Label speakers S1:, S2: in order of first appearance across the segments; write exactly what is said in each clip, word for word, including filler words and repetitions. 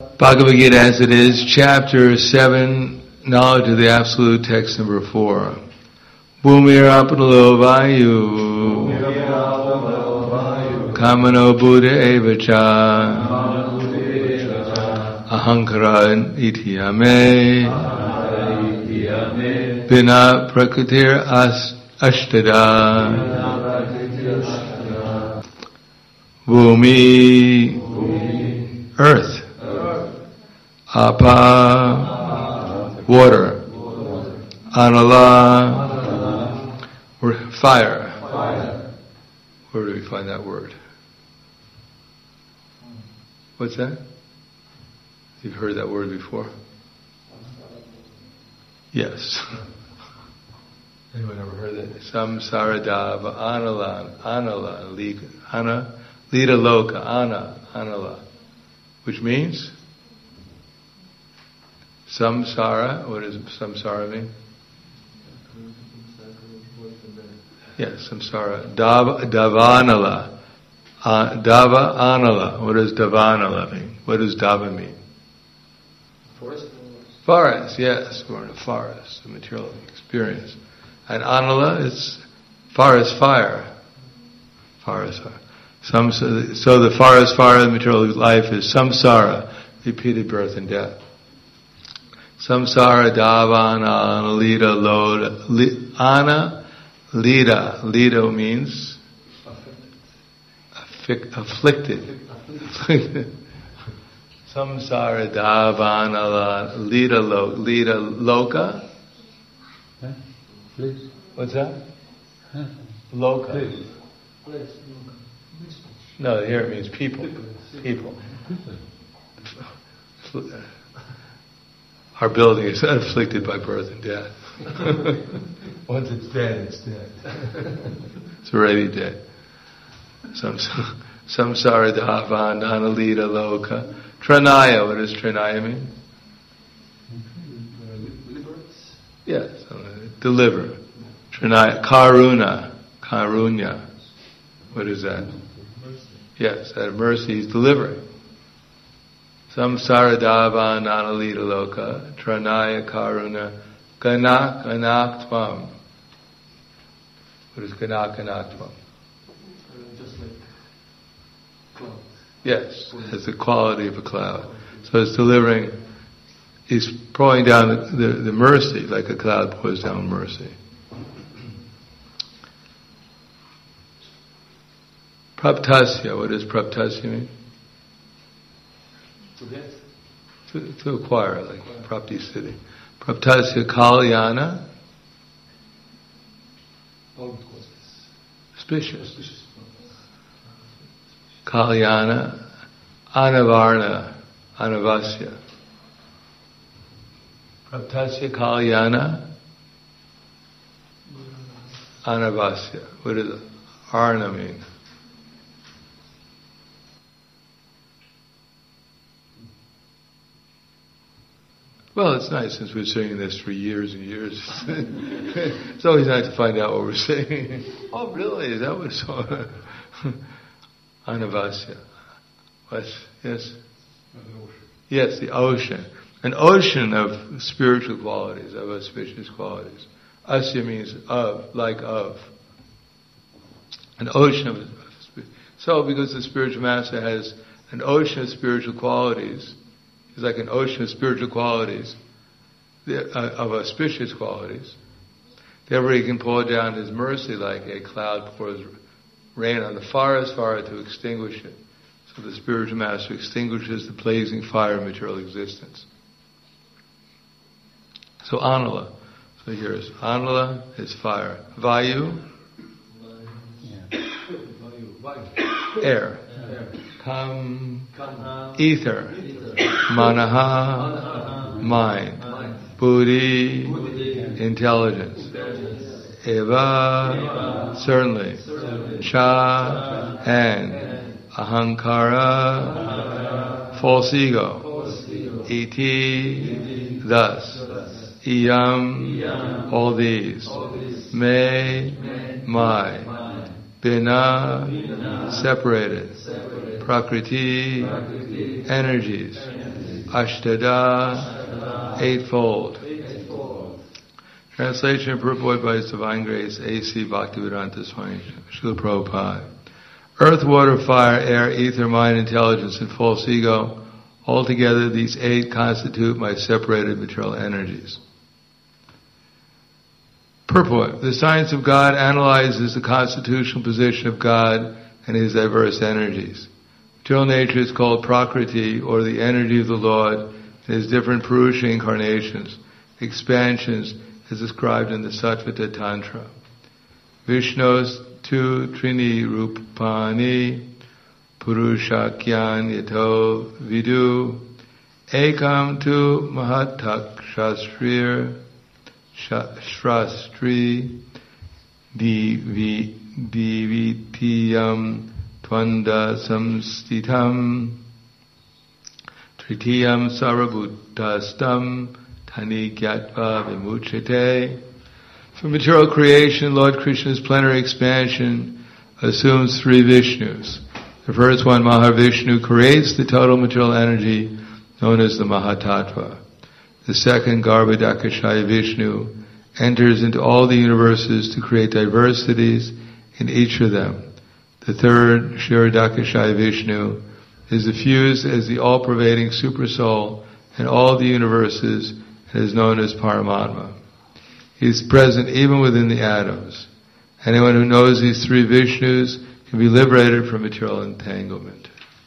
S1: Bhagavad Gita as it is, chapter seven, knowledge of the absolute, text number four. Bhumir apalo vayu kamano buddha evacha ahankara itiyame bina prakritir ashtada Bhumi, earth. Apa, water. Anala, fire. Where do we find that word? What's that? You've heard that word before? Yes. Anyone ever heard that? Samsaradava, Anala, Anala, Ana, Lita Loka, Ana, Anala. Which means? Samsara, what does samsara mean? Yes, samsara. Dava, davanala. Uh, dava anala. What does davanala mean? What does dava mean?
S2: Forest?
S1: Forest, yes. We're in a forest, a material experience. And anala is forest fire. Forest fire. Some, so the forest fire, the material life is samsara, repeated birth and death. Samsara davana lida loda li, ana lida lida means affic, afflicted. Samsara davana lida lo, lida loka.
S2: Huh? Please.
S1: What's that?
S2: Huh?
S1: Loka.
S2: Please.
S1: No, here it means people. People. Our building is afflicted by birth and death. Once it's dead, it's dead. It's already dead. Samsara dhavan analita loka. Tranaya, what does tranaya mean? Yes, deliver. Tranaya, karuna, karunya. What is that? Yes, out of mercy he's delivering. Samsara davan analita loka, tranaya karuna, ganak anaktvam. What is ganak anaktvam?
S2: Just like cloud.
S1: Yes, has the quality of a cloud. So it's delivering, he's pouring down the, the, the mercy, like a cloud pours down mercy. Praptasya, what does praptasya mean?
S2: To get?
S1: To, to acquire, like prapti siddhi. Praptasya kalyana. Auspicious. Kalyana. Anavarna. Anavasya. Praptasya kalyana. Anavasya. What does arna mean? Well, it's nice since we're saying this for years and years. It's always nice to find out what we're saying. Oh, really? Is that what's so? Anavasya. What? Yes? Yes, the ocean. An ocean of spiritual qualities, of auspicious qualities. Asya means of, like of. An ocean of. So, because the spiritual master has an ocean of spiritual qualities, he's like an ocean of spiritual qualities, of auspicious qualities. Therefore he can pour down his mercy like a cloud pours rain on the forest fire to extinguish it. So the spiritual master extinguishes the blazing fire of material existence. So Anala. So here's Anala is fire. Vayu, air. Kam, ether. Manaha, mind. Buddhi, intelligence. Eva, certainly. Cha, and. Ahankara, false ego. Iti, thus. Iyam, all these. Me, my. Bina, separated. Prakriti, energies. Ashtada, eightfold. Translation and purport by His Divine Grace, A C Bhaktivedanta Swami Srila Prabhupada. Earth, water, fire, air, ether, mind, intelligence, and false ego, altogether these eight constitute my separated material energies. Purport. The science of God analyzes the constitutional position of God and His diverse energies. Material nature is called Prakriti, or the energy of the Lord, and His different Purusha incarnations, expansions, as described in the Satvata Tantra. Vishnu's tu trini rupani purushakyan yato vidu ekam tu mahatak shastrir shastri divi divitiyam twanda samstitam tritiyam sarabhutastam tani gyatva vimuchete. For material creation, Lord Krishna's plenary expansion assumes three Vishnus. The first one, Mahavishnu, creates the total material energy known as the Mahatattva. The second, Garbhodakashaya Vishnu, enters into all the universes to create diversities in each of them. The third, Kshirodakashaya Vishnu, is diffused as the all-pervading Supersoul in all the universes and is known as Paramatma. He is present even within the atoms. Anyone who knows these three Vishnus can be liberated from material entanglement.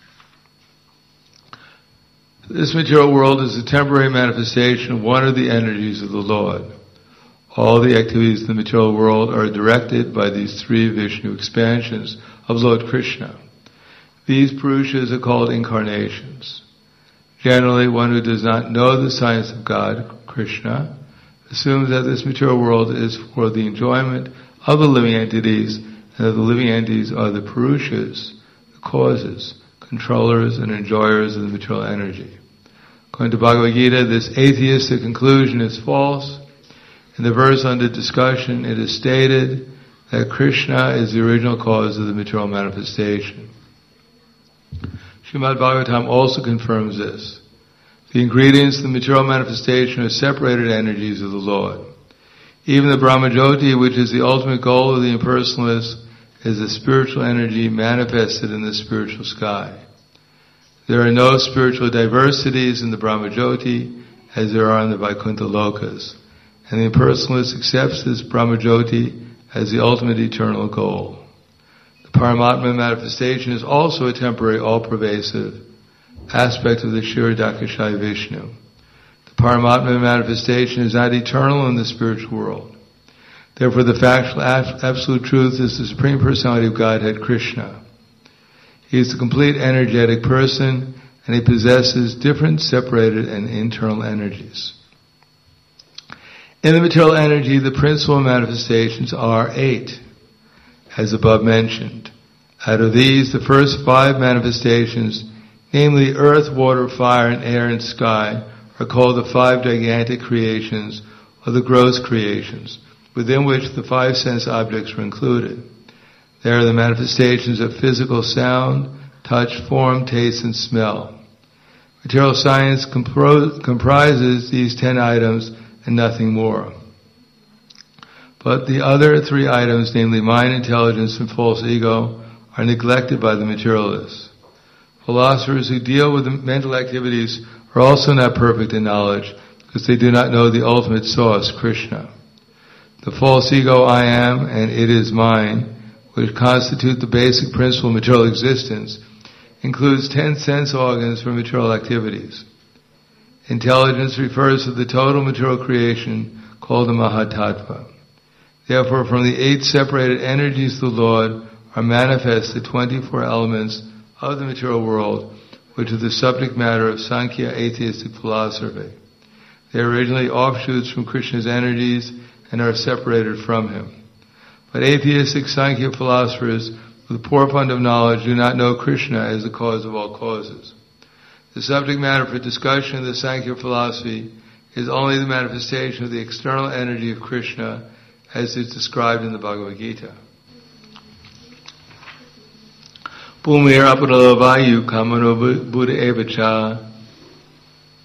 S1: This material world is a temporary manifestation of one of the energies of the Lord. All the activities of the material world are directed by these three Vishnu expansions of Lord Krishna. These Purushas are called incarnations. Generally, one who does not know the science of God, Krishna, assumes that this material world is for the enjoyment of the living entities, and that the living entities are the Purushas, the causes, controllers, and enjoyers of the material energy. According to Bhagavad Gita, this atheistic conclusion is false. In the verse under discussion, it is stated that Krishna is the original cause of the material manifestation. Srimad Bhagavatam also confirms this. The ingredients of the material manifestation are separated energies of the Lord. Even the Brahmajyoti, which is the ultimate goal of the impersonalist, is a spiritual energy manifested in the spiritual sky. There are no spiritual diversities in the Brahmajyoti as there are in the Vaikuntha Lokas, and the impersonalist accepts this Brahmajyoti as the ultimate eternal goal. The Paramatma manifestation is also a temporary, all-pervasive aspect of the Kshirodakashaya Vishnu. The Paramatma manifestation is not eternal in the spiritual world. Therefore, the factual absolute truth is the Supreme Personality of Godhead, Krishna. He is the complete energetic person, and he possesses different separated and internal energies. In the material energy, the principal manifestations are eight, as above mentioned. Out of these, the first five manifestations, namely earth, water, fire, and air and sky, are called the five gigantic creations, or the gross creations, within which the five sense objects are included. They are the manifestations of physical sound, touch, form, taste, and smell. Material science compro- comprises these ten items and nothing more. But the other three items, namely mind, intelligence, and false ego, are neglected by the materialists. Philosophers who deal with the mental activities are also not perfect in knowledge because they do not know the ultimate source, Krishna. The false ego, I am, and it is mine, which constitute the basic principle of material existence, includes ten sense organs for material activities. Intelligence refers to the total material creation called the Mahatattva. Therefore, from the eight separated energies of the Lord are manifest the twenty-four elements of the material world, which is the subject matter of Sankhya atheistic philosophy. They are originally offshoots from Krishna's energies and are separated from him. But atheistic Sankhya philosophers with a poor fund of knowledge do not know Krishna as the cause of all causes. The subject matter for discussion of the Sankhya philosophy is only the manifestation of the external energy of Krishna as is described in the Bhagavad Gita. Bhumir apuralavayu kamano buddha evacha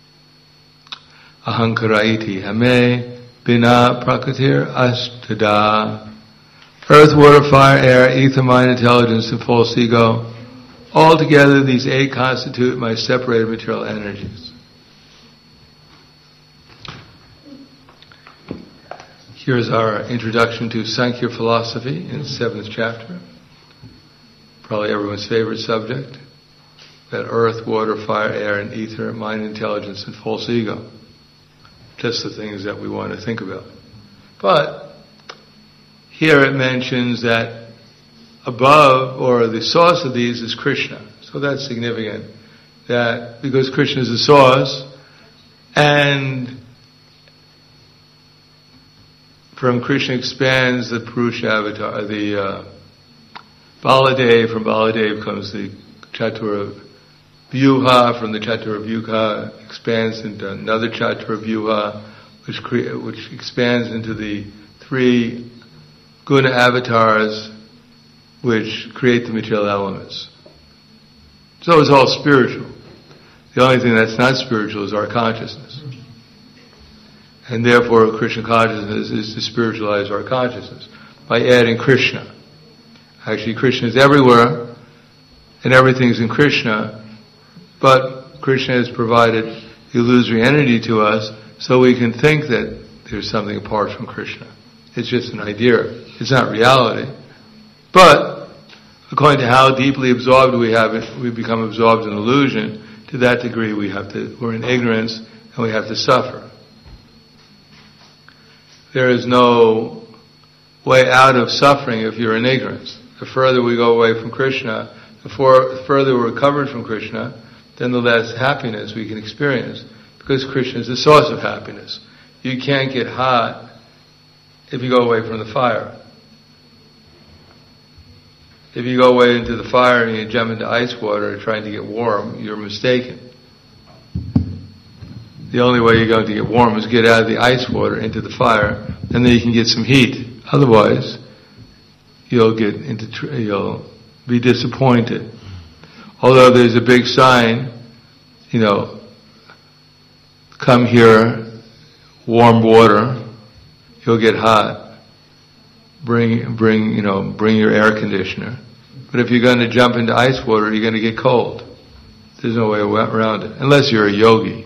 S1: ahankara iti hame bina prakritir astada. Earth, water, fire, air, ether, mind, intelligence, and false ego. Altogether, these eight constitute my separated material energies. Here's our introduction to Sankhya philosophy in the seventh chapter. Probably everyone's favorite subject. That earth, water, fire, air, and ether, mind, intelligence, and false ego. Just the things that we want to think about. But here it mentions that above, or the source of these is Krishna. So that's significant. That because Krishna is the source, and from Krishna expands the Purusha avatar, the uh, Baladev, from Baladev comes the Chatura Vyuha, from the Chatura Vyuha expands into another Chatura Vyuha, which, cre- which expands into the three Guna avatars, which create the material elements. So it's all spiritual. The only thing that's not spiritual is our consciousness. And therefore Krishna consciousness is to spiritualize our consciousness by adding Krishna. Actually, Krishna is everywhere, and everything's in Krishna, but Krishna has provided illusory entity to us so we can think that there's something apart from Krishna. It's just an idea. It's not reality. But according to how deeply absorbed we have it, we become absorbed in illusion. To that degree, we have to. We're in ignorance, and we have to suffer. There is no way out of suffering if you're in ignorance. The further we go away from Krishna, the for, further we're recovered from Krishna, then the less happiness we can experience, because Krishna is the source of happiness. You can't get hot if you go away from the fire. If you go away into the fire and you jump into ice water trying to get warm, you're mistaken. The only way you're going to get warm is get out of the ice water into the fire, and then you can get some heat. Otherwise, you'll get into tr- you'll be disappointed. Although there's a big sign, you know, come here, warm water, you'll get hot. Bring, bring, you know, bring your air conditioner. But if you're going to jump into ice water, you're going to get cold. There's no way around it, unless you're a yogi.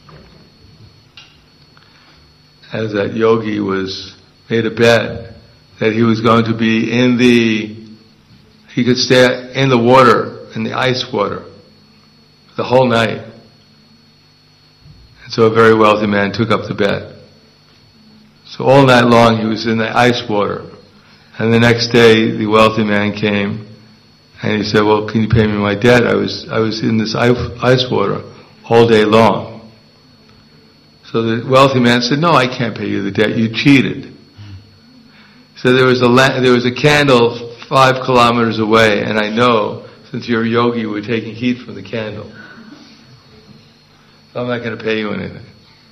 S1: As that yogi was made a bet that he was going to be in the, he could stay in the water, in the ice water, the whole night. And so a very wealthy man took up the bet. So all night long he was in the ice water. And the next day the wealthy man came and he said, well, can you pay me my debt? I was, I was in this ice water all day long. So the wealthy man said, no, I can't pay you the debt. You cheated. So there was a la- there was a candle five kilometers away, and I know, since you're a yogi, you were taking heat from the candle. So I'm not going to pay you anything.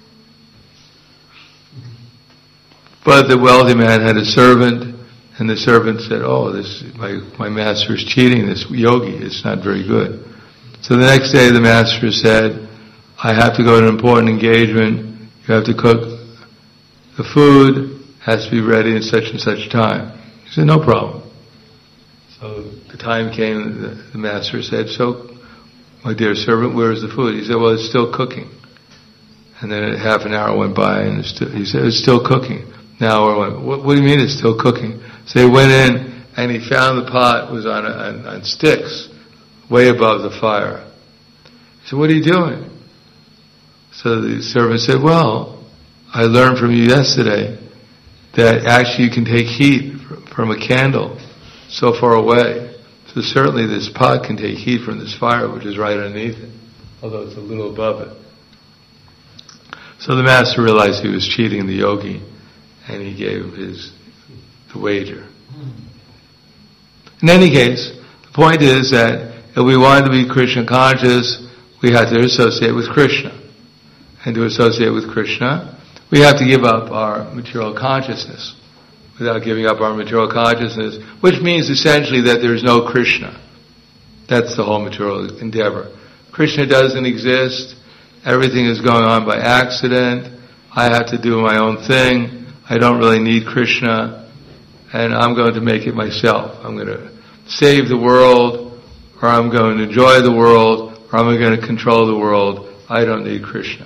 S1: But the wealthy man had a servant, and the servant said, oh, this my my master is cheating, this yogi, it's not very good. So the next day the master said, I have to go to an important engagement. You have to cook. The food has to be ready in such and such time. He said, no problem. So the time came, the, the master said, so, my dear servant, where is the food? He said, well, it's still cooking. And then half an hour went by, and it's still, he said, it's still cooking. An hour went, what, what do you mean it's still cooking? So he went in, and he found the pot was on, on, on sticks, way above the fire. He said, what are you doing? So the servant said, well, I learned from you yesterday that actually you can take heat from a candle so far away. So certainly this pot can take heat from this fire, which is right underneath it, although it's a little above it. So the master realized he was cheating the yogi, and he gave his the wager. In any case, the point is that if we wanted to be Krishna conscious, we had to associate with Krishna. And to associate with Krishna, we have to give up our material consciousness. Without giving up our material consciousness, which means essentially that there is no Krishna. That's the whole material endeavor. Krishna doesn't exist, everything is going on by accident, I have to do my own thing, I don't really need Krishna, and I'm going to make it myself. I'm going to save the world, or I'm going to enjoy the world, or I'm going to control the world. I don't need Krishna.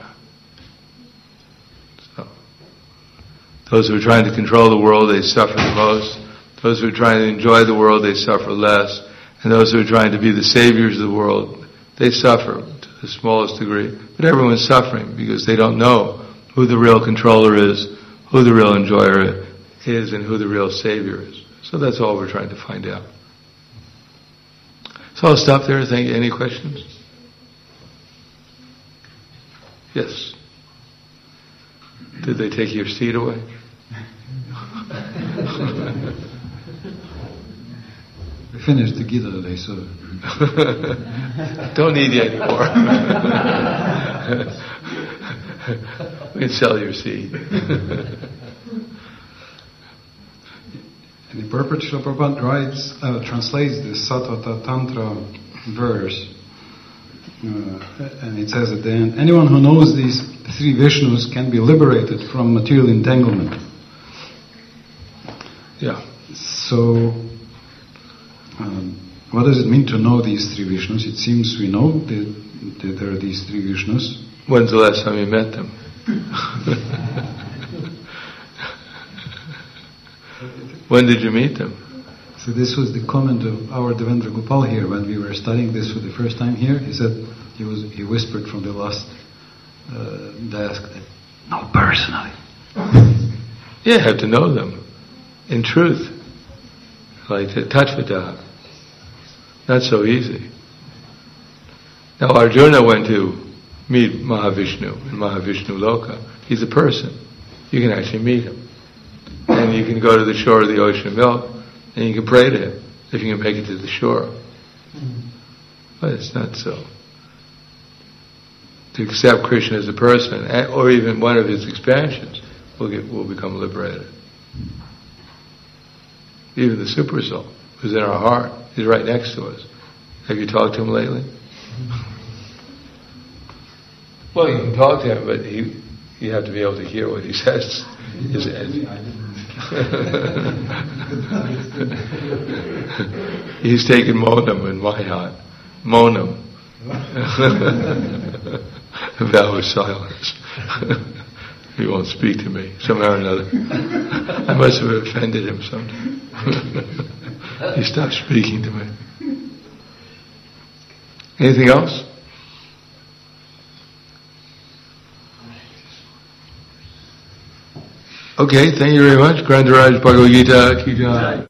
S1: So, those who are trying to control the world, they suffer the most. Those who are trying to enjoy the world, they suffer less. And those who are trying to be the saviors of the world, they suffer to the smallest degree. But everyone's suffering because they don't know who the real controller is, who the real enjoyer is, and who the real savior is. So that's all we're trying to find out. So I'll stop there. Thank you. Any questions? Yes. Did they take your seat away?
S2: We finished the Gita today, so...
S1: Don't need you anymore. We can sell your seat.
S2: And the purport, Srila Prabhupada writes, uh, translates this Satvata Tantra verse, uh, and it says at the end, anyone who knows these three Vishnus can be liberated from material entanglement.
S1: Yeah.
S2: So, um, what does it mean to know these three Vishnus? It seems we know that, that there are these three Vishnus.
S1: When's the last time you met them? When did you meet them?
S2: So this was the comment of our Devendra Gopal here when we were studying this for the first time here. He said, he was he whispered from the last uh, desk that, no, personally.
S1: Yeah, you have to know them. In truth. Like the Tattvata. Not so easy. Now Arjuna went to meet Mahavishnu in Mahavishnu Loka. He's a person. You can actually meet him. And you can go to the shore of the ocean of milk and you can pray to him if you can make it to the shore. But it's not so. To accept Krishna as a person, or even one of his expansions, will get will become liberated. Even the super soul, who's in our heart, is right next to us. Have you talked to him lately? Well, you can talk to him, but he, you have to be able to hear what he says. His, he's taken Monam in my heart. Monam. A vow of silence. He won't speak to me, somehow or another. I must have offended him sometime. He stopped speaking to me. Anything else? Okay, thank you very much. Grandaraj Bhagavad Gita Ki Jai.